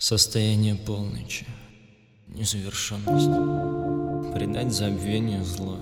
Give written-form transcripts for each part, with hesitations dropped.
Состояние полночи, незавершенность, предать забвению зло.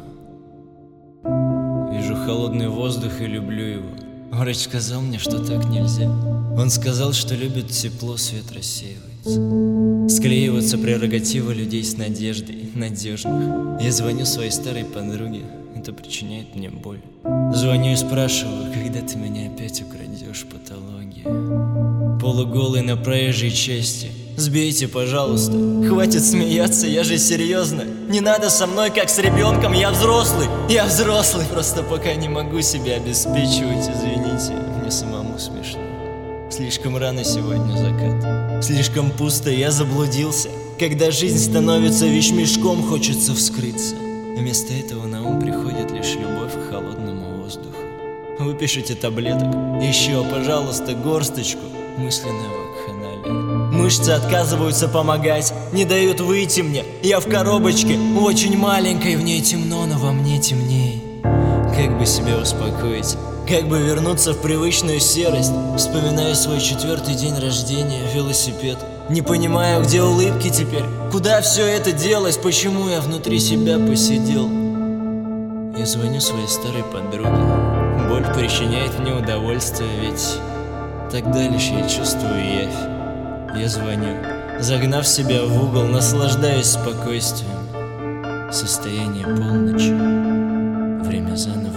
Вижу холодный воздух и люблю его. Врач сказал мне, что так нельзя. Он сказал, что любит тепло, свет рассеивается. Склеиваться прерогатива людей с надеждой, надежных. Я звоню своей старой подруге, это причиняет мне боль. Звоню и спрашиваю, когда ты меня опять украдешь, патология. Полуголый на проезжей части. Сбейте, пожалуйста. Хватит смеяться, я же серьезно. Не надо со мной, как с ребенком. Я взрослый, просто пока не могу себя обеспечивать. Извините, мне самому смешно. Слишком рано сегодня закат. Слишком пусто, я заблудился. Когда жизнь становится вещмешком, хочется вскрыться. Вместо этого на ум приходит лишь любовь к холодному воздуху. Выпишите таблеток, еще, пожалуйста, горсточку. Мысленная вакханалия. Мышцы отказываются помогать, не дают выйти мне. Я в коробочке, очень маленькой, в ней темно, но во мне темнее. Как бы себя успокоить, как бы вернуться в привычную серость. Вспоминаю свой 4-й день рождения, велосипед. Не понимаю, где улыбки теперь, куда все это делось, почему я внутри себя посидел. Я звоню своей старой подруге. Боль причиняет мне удовольствие, ведь тогда лишь я чувствую явь. Я звоню, загнав себя в угол, наслаждаюсь спокойствием. Состояние полночи, время заново.